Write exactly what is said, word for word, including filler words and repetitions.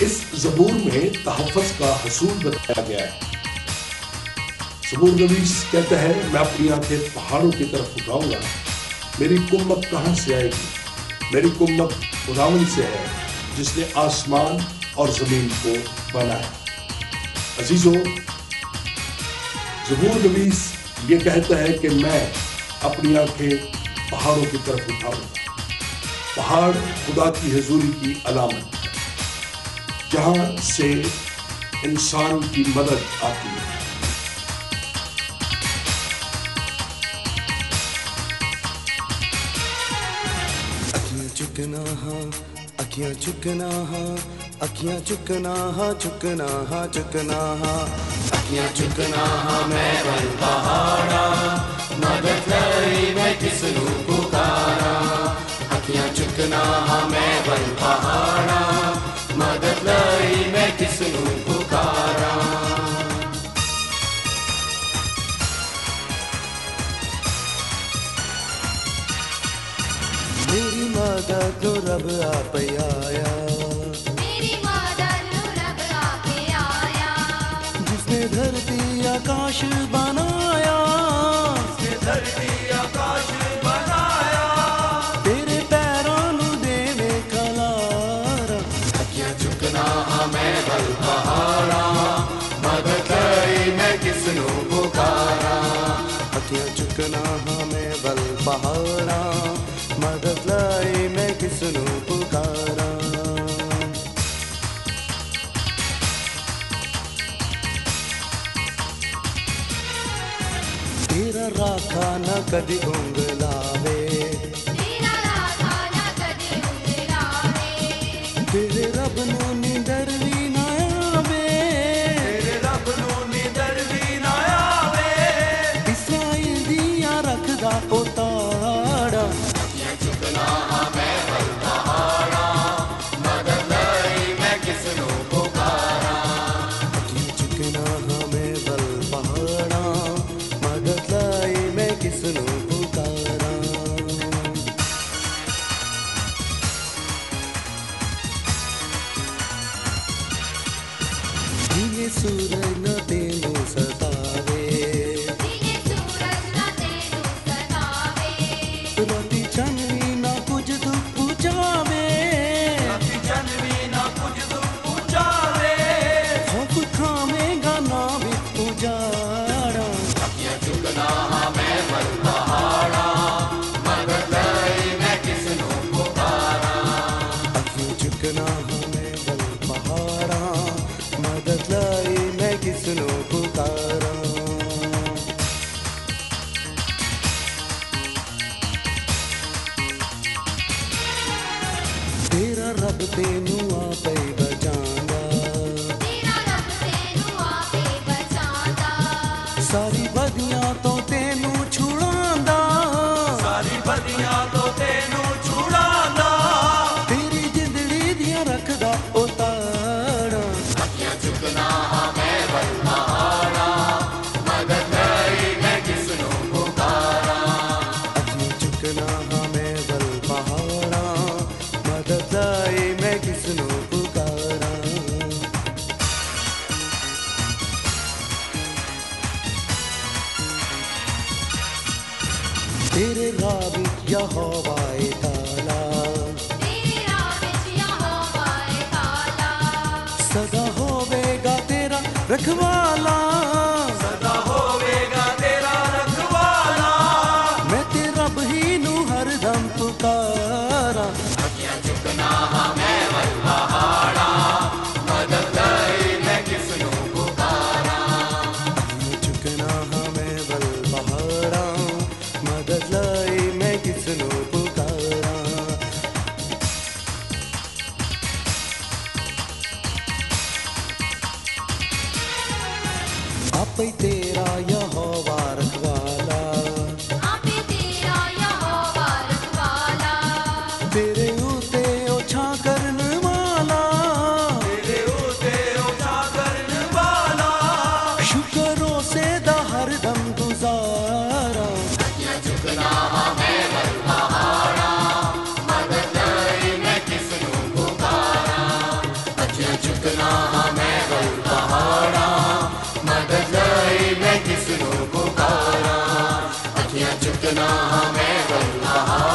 इस ज़बूर में तहफ़्फ़ुज़ का हसूल बताया गया है। ज़बूर नवीस कहता है, मैं अपनी आंखें पहाड़ों की तरफ उठाऊंगा, मेरी कुम्मत कहाँ से आएगी? मेरी कुम्मत खुदावंद से है जिसने आसमान और ज़मीन को बनाया। अजीजों, ज़बूर नवीस ये कहता है कि मैं अपनी आंखें पहाड़ों की तरफ उठाऊंगा। पहाड़ खुदा की हुजूरी की अलामत है, जहां से इंसान की मदद आती है। अखियां चुकना हाँ, अखियां चुकना हाँ, अखियां चुकना हाँ, चुकना हाँ, चुकना हाँ, अखियां चुकना हाँ, मैं बन पहाड़ा, मदद लई मैं किसनू पुकारा। अखियां चुकना हाँ, मैं बन पहाड़ा, मदद लई मैं किसनू पुकारा। मेरी मदद नु रब आप आया, मेरी मदद नु रब आप आया, जिसने धरती आकाश बनाया, जिसने धरती आकाश बनाया, तेरे पैरों नु देवे कलारा। अखियां चुकना हाँ, मैं बल पहाड़ा, मदद लई मैं किसनू पुकारा। अखियां चुकना हाँ, मैं बल पहाड़ा, मदद लाई मैं किसनू पुकारा। तेरा राखा न कदी उंगलावे, तेरा राखा न कदी उंगलावे, तेरे रब नू नींदर भी ना आवे, तेरे रब नू नींदर भी ना आवे, इस्राएल दिया रखदा उतारा। अखियां चुकना हाँ, मैं बल पहाड़ा, मदद लई मैं किसनू पुकारा। अखियां चुकना हाँ, मैं बल पहाड़ा, मदद लाई मैं किसनू पुकारा। दिने सूरज न तेनू सतावे, दिने सूरज न तेनू सतावे, राती चाननी ना कुछ दुख पुचावे, राती चंदवी ना कुछ दुख पुचावे, खौफ खावेगा ना भी उजाड़ा। अखियां चुकना हाँ, मैं बल पहाड़ा, मदद लई मैं किसनू पुकारा। अखियां चुकना हाँ, मैं बल पहाड़ा, मदद लाई मैं किसनू पुकारा। तेरा रब तेनू आपे बचांदा, तेरा रब तेनू आपे बचांदा, सारी बदियां तो तेनू छुड़ांदा, सारी बदियां तो तेनू छुड़ांदा। तेरी जिंदड़ी दियां रखदा उतारा। अखियां चुकना हाँ, मैं बल पहाड़ा, मदद लई मैं किसनू पुकारा। अखियां चुकना हाँ, मैं बल पहाड़ा, मदद लाई मैं किसनू पुकारा। तेरे राह विच यहोवा ए ताला, तेरे राह विच यहोवा ए ताला, सदा होवेगा तेरा रखवाला। सदा होवेगा तेरा रखवाला। मैं ते रब ही नू हरदम पुकारा। अखियां चुकना हाँ, मैं बल पहाड़ा, मदद लई मैं किसनू पुकारा। अखियां चुकना हाँ, मैं बल पहाड़ा, मदद लाई मैं किसनू पुकारा। आपे तेरा यहोवा रखवाला, आपे तेरा यहोवा रखवाला, तेरे उते ओछा करन वाला, तेरे उते ओछा करन वाला। शुक्र से दा हरदम गुजारा। अखियां चुकना हाँ, मैं बल पहाड़ा, मदद लई मैं किसनू पुकारा। अखियां चुकना चुकना हाँ मैं गल पहाड़ा मदद लई मैं किसनू पुकारा अखियां चुकना हाँ मैं गल पहाड़ा